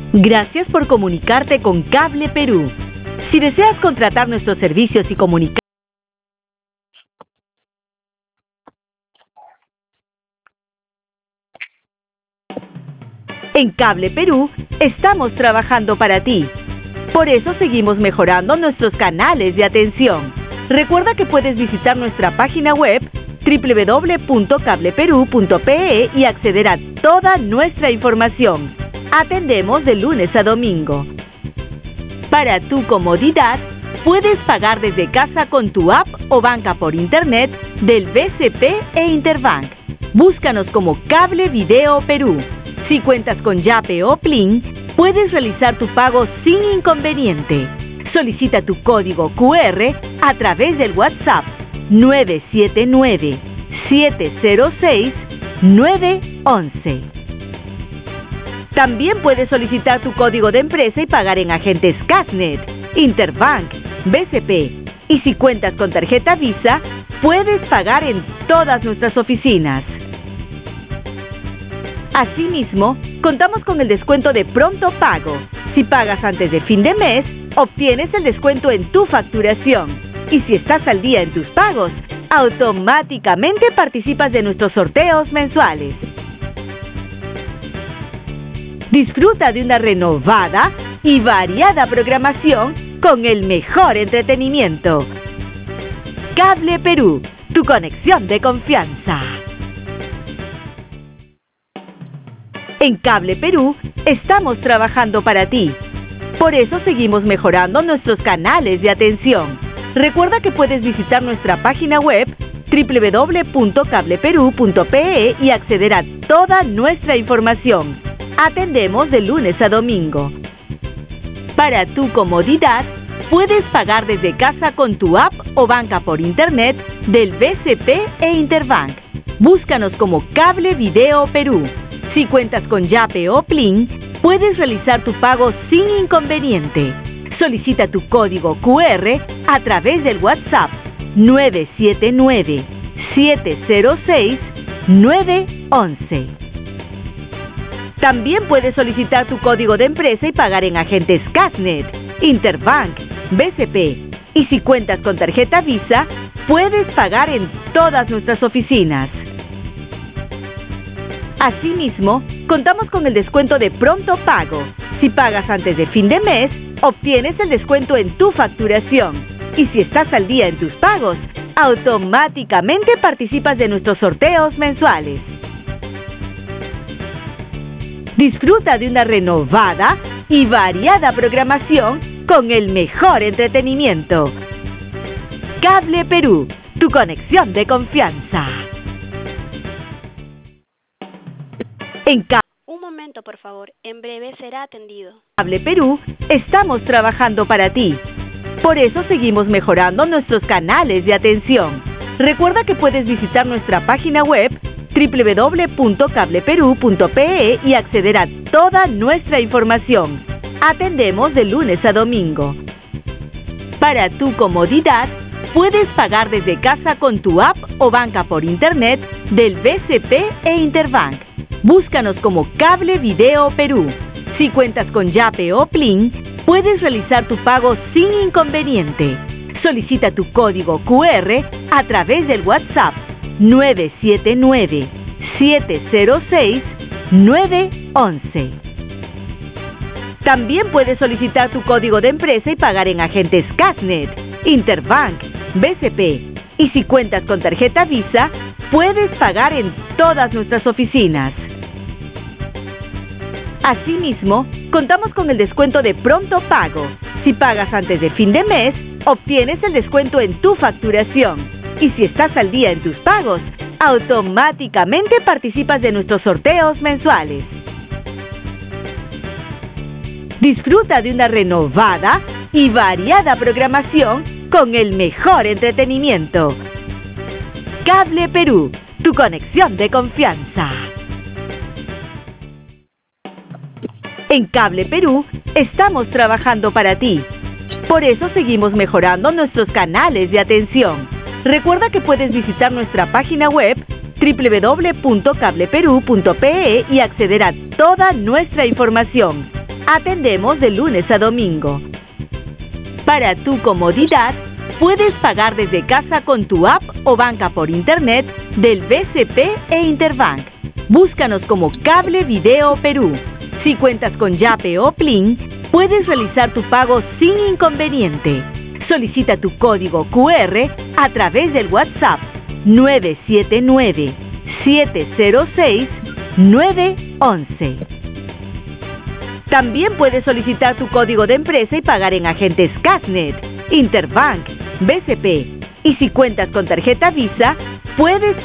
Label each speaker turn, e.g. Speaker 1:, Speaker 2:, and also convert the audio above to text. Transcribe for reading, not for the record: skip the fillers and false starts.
Speaker 1: Gracias por comunicarte con Cable Perú. Si deseas contratar nuestros servicios y comunicar en Cable Perú, estamos trabajando para ti. Por eso seguimos mejorando nuestros canales de atención. Recuerda que puedes visitar nuestra página web www.cableperú.pe y acceder a toda nuestra información. Atendemos de lunes a domingo. Para tu comodidad, puedes pagar desde casa con tu app o banca por internet del BCP e Interbank. Búscanos como Cable Video Perú. Si cuentas con Yape o Plin, puedes realizar tu pago sin inconveniente. Solicita tu código QR a través del WhatsApp 979-706-911. También puedes solicitar tu código de empresa y pagar en agentes Casnet, Interbank, BCP. Y si cuentas con tarjeta Visa, puedes pagar en todas nuestras oficinas. Asimismo, contamos con el descuento de pronto pago. Si pagas antes de fin de mes, obtienes el descuento en tu facturación. Y si estás al día en tus pagos, automáticamente participas de nuestros sorteos mensuales. Disfruta de una renovada y variada programación con el mejor entretenimiento. Cable Perú, tu conexión de confianza. En Cable Perú, estamos trabajando para ti. Por eso seguimos mejorando nuestros canales de atención. Recuerda que puedes visitar nuestra página web www.cableperú.pe y acceder a toda nuestra información. Atendemos de lunes a domingo. Para tu comodidad, puedes pagar desde casa con tu app o banca por internet del BCP e Interbank. Búscanos como Cable Video Perú. Si cuentas con Yape o Plin, puedes realizar tu pago sin inconveniente. Solicita tu código QR a través del WhatsApp 979-706-911. También puedes solicitar tu código de empresa y pagar en agentes Casnet, Interbank, BCP. Y si cuentas con tarjeta Visa, puedes pagar en todas nuestras oficinas. Asimismo, contamos con el descuento de pronto pago. Si pagas antes de fin de mes, obtienes el descuento en tu facturación. Y si estás al día en tus pagos, automáticamente participas de nuestros sorteos mensuales. Disfruta de una renovada y variada programación con el mejor entretenimiento. Cable Perú, tu conexión de confianza.
Speaker 2: Un momento, por favor. En breve será atendido.
Speaker 1: Cable Perú, estamos trabajando para ti. Por eso seguimos mejorando nuestros canales de atención. Recuerda que puedes visitar nuestra página web www.cableperú.pe y acceder a toda nuestra información. Atendemos de lunes a domingo. Para tu comodidad, puedes pagar desde casa con tu app o banca por internet del BCP e Interbank. Búscanos como Cable Video Perú. Si cuentas con Yape o Plin, puedes realizar tu pago sin inconveniente. Solicita tu código QR a través del WhatsApp 979-706-911. También puedes solicitar tu código de empresa y pagar en agentes Casnet, Interbank, BCP. Y si cuentas con tarjeta Visa, puedes pagar en todas nuestras oficinas. Asimismo, contamos con el descuento de pronto pago. Si pagas antes de fin de mes, obtienes el descuento en tu facturación. Y si estás al día en tus pagos, automáticamente participas de nuestros sorteos mensuales. Disfruta de una renovada y variada programación con el mejor entretenimiento. Cable Perú, tu conexión de confianza. En Cable Perú, estamos trabajando para ti. Por eso seguimos mejorando nuestros canales de atención. Recuerda que puedes visitar nuestra página web www.cableperú.pe y acceder a toda nuestra información. Atendemos de lunes a domingo. Para tu comodidad, puedes pagar desde casa con tu app o banca por internet del BCP e Interbank. Búscanos como Cable Video Perú. Si cuentas con Yape o Plin, puedes realizar tu pago sin inconveniente. Solicita tu código QR a través del WhatsApp 979-706-911. También puedes solicitar tu código de empresa y pagar en agentes Cashnet, Interbank, BCP. Y si cuentas con tarjeta Visa, puedes